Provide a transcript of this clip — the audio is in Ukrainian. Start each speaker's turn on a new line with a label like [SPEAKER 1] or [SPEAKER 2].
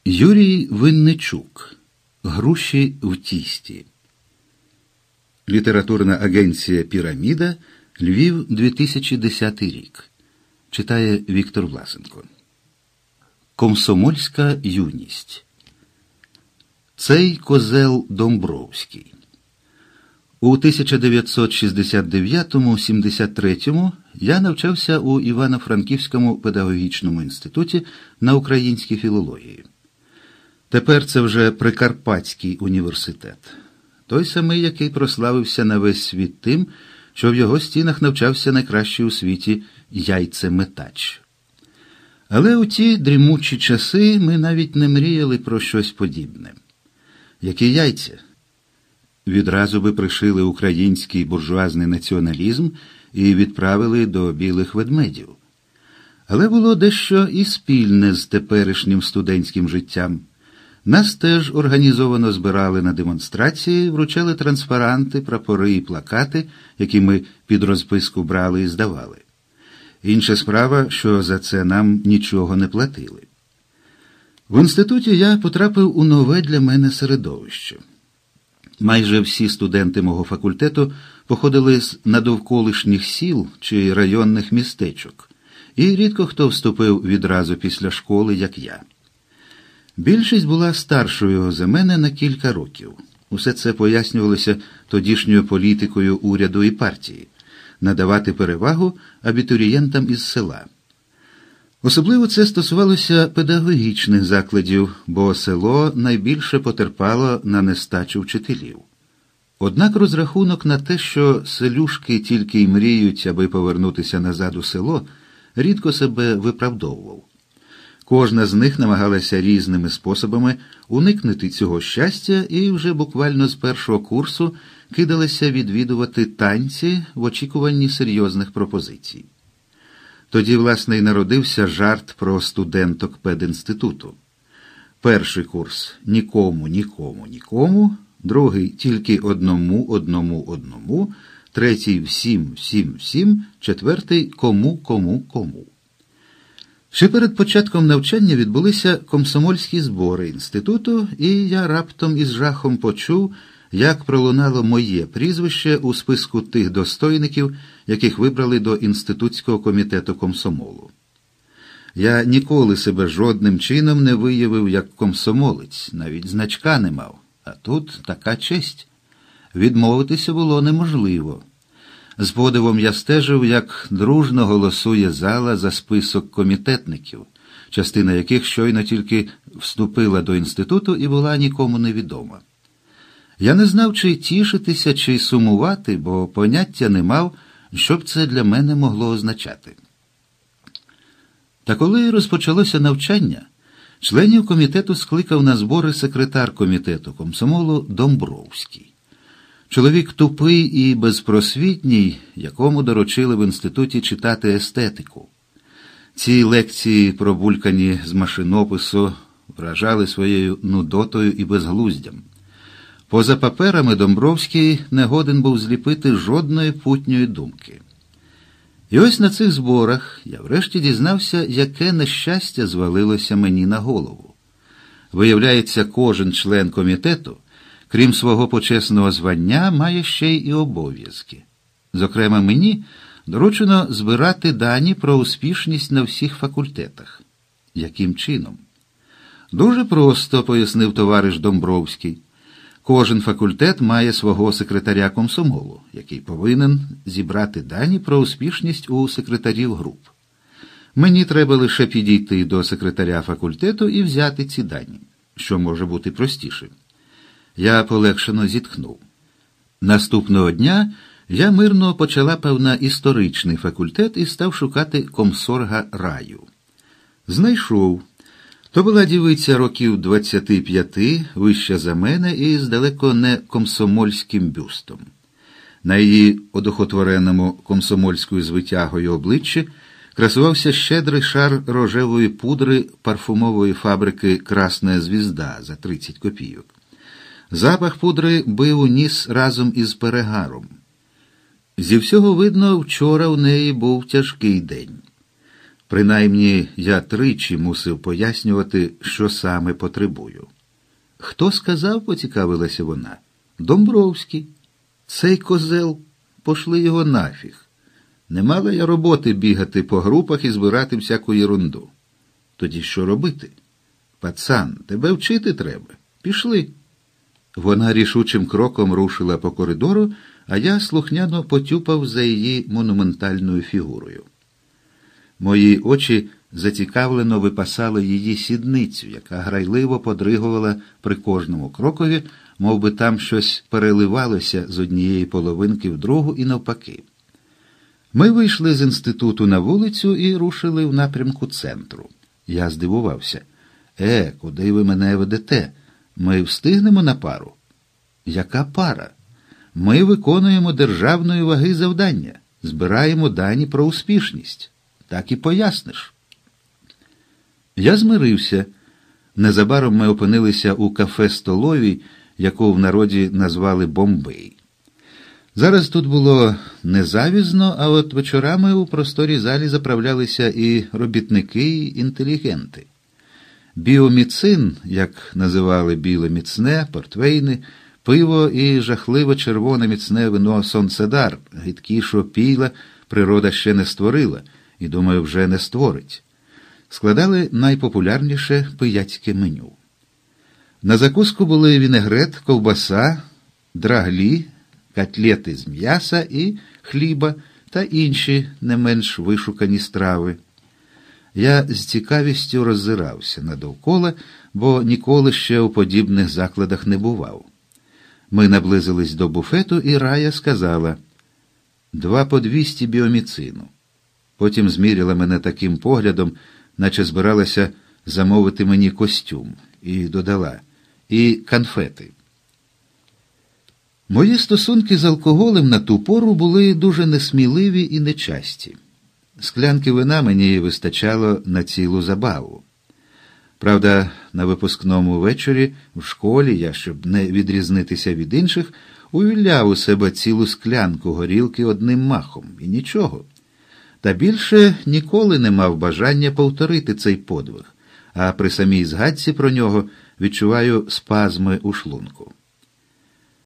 [SPEAKER 1] Юрій Винничук. Груші в тісті. Літературна агенція «Піраміда», Львів, 2010 рік. Читає Віктор Власенко. Комсомольська юність. Цей козел Домбровський. У 1969-73 я навчався у Івано-Франківському педагогічному інституті на українській філології. Тепер це вже Прикарпатський університет. Той самий, який прославився на весь світ тим, що в його стінах навчався найкращий у світі яйцеметач. Але у ті дрімучі часи ми навіть не мріяли про щось подібне. Які яйця? Відразу би пришили український буржуазний націоналізм і відправили до білих ведмедів. Але було дещо і спільне з теперішнім студентським життям. Нас теж організовано збирали на демонстрації, вручали транспаранти, прапори і плакати, які ми під розписку брали і здавали. Інша справа, що за це нам нічого не платили. В інституті я потрапив у нове для мене середовище. Майже всі студенти мого факультету походили з надовколишніх сіл чи районних містечок, і рідко хто вступив відразу після школи, як я. Більшість була старшою за мене на кілька років. Усе це пояснювалося тодішньою політикою уряду і партії – надавати перевагу абітурієнтам із села. Особливо це стосувалося педагогічних закладів, бо село найбільше потерпало на нестачу вчителів. Однак розрахунок на те, що селюшки тільки й мріють, аби повернутися назад у село, рідко себе виправдовував. Кожна з них намагалася різними способами уникнути цього щастя і вже буквально з першого курсу кидалася відвідувати танці в очікуванні серйозних пропозицій. Тоді, власне, і народився жарт про студенток педінституту. Перший курс – нікому, нікому, нікому, другий – тільки одному, одному, одному, третій – всім, всім, всім, четвертий – кому, кому, кому. Ще перед початком навчання відбулися комсомольські збори інституту, і я раптом із жахом почув, як пролунало моє прізвище у списку тих достойників, яких вибрали до інститутського комітету комсомолу. Я ніколи себе жодним чином не виявив як комсомолець, навіть значка не мав. А тут така честь. Відмовитися було неможливо. З подивом я стежив, як дружно голосує зала за список комітетників, частина яких щойно тільки вступила до інституту і була нікому невідома. Я не знав, чи тішитися, чи сумувати, бо поняття не мав, що б це для мене могло означати. Та коли розпочалося навчання, членів комітету скликав на збори секретар комітету комсомолу Домбровський. Чоловік тупий і безпросвітній, якому доручили в інституті читати естетику. Ці лекції, пробулькані з машинопису, вражали своєю нудотою і безглуздям. Поза паперами Домбровський не годен був зліпити жодної путньої думки. І ось на цих зборах я врешті дізнався, яке нещастя звалилося мені на голову. Виявляється, кожен член комітету, крім свого почесного звання, має ще й обов'язки. Зокрема, мені доручено збирати дані про успішність на всіх факультетах. Яким чином? Дуже просто, пояснив товариш Домбровський. Кожен факультет має свого секретаря комсомолу, який повинен зібрати дані про успішність у секретарів груп. Мені треба лише підійти до секретаря факультету і взяти ці дані, що може бути простіше. Я полегшено зітхнув. Наступного дня я мирно почалапав на історичний факультет і став шукати комсорга раю. Знайшов. То була дівиця років 25, вища за мене і з далеко не комсомольським бюстом. На її одухотвореному комсомольською звитягою обличчі красувався щедрий шар рожевої пудри парфумової фабрики «Красна звізда» за 30 копійок. Запах пудри бив у ніс разом із перегаром. Зі всього видно, вчора у неї був тяжкий день. Принаймні, я тричі мусив пояснювати, що саме потребую. «Хто сказав?» – поцікавилася вона. «Домбровський. Цей козел, пошли його нафіг. Не мала я роботи бігати по групах і збирати всяку єрунду. Тоді що робити? Пацан, тебе вчити треба. Пішли». Вона рішучим кроком рушила по коридору, а я слухняно потюпав за її монументальною фігурою. Мої очі зацікавлено випасали її сідницю, яка грайливо подригувала при кожному крокові, мов би там щось переливалося з однієї половинки в другу і навпаки. Ми вийшли з інституту на вулицю і рушили в напрямку центру. Я здивувався. Куди ви мене ведете? Ми встигнемо на пару?» «Яка пара? Ми виконуємо державної ваги завдання, збираємо дані про успішність. Так і поясниш». Я змирився. Незабаром ми опинилися у кафе-столовій, яку в народі назвали «Бомбей». Зараз тут було незавізно, а от вечорами у просторій залі заправлялися і робітники, і інтелігенти. Біоміцин, як називали біле міцне, портвейни, пиво і жахливо червоне міцне вино «Сонцедар», гидкішого пійла природа ще не створила і, думаю, вже не створить. Складали найпопулярніше пияцьке меню. На закуску були вінегрет, ковбаса, драглі, котлети з м'яса і хліба та інші не менш вишукані страви. Я з цікавістю роззирався надовкола, бо ніколи ще у подібних закладах не бував. Ми наблизились до буфету, і Рая сказала: «2 по 200 біоміцину». Потім зміряла мене таким поглядом, наче збиралася замовити мені костюм, і додала: «І конфети». Мої стосунки з алкоголем на ту пору були дуже несміливі і нечасті. Склянки вина мені вистачало на цілу забаву. Правда, на випускному вечорі в школі я, щоб не відрізнитися від інших, увіляв у себе цілу склянку горілки одним махом, і нічого. Та більше ніколи не мав бажання повторити цей подвиг, а при самій згадці про нього відчуваю спазми у шлунку.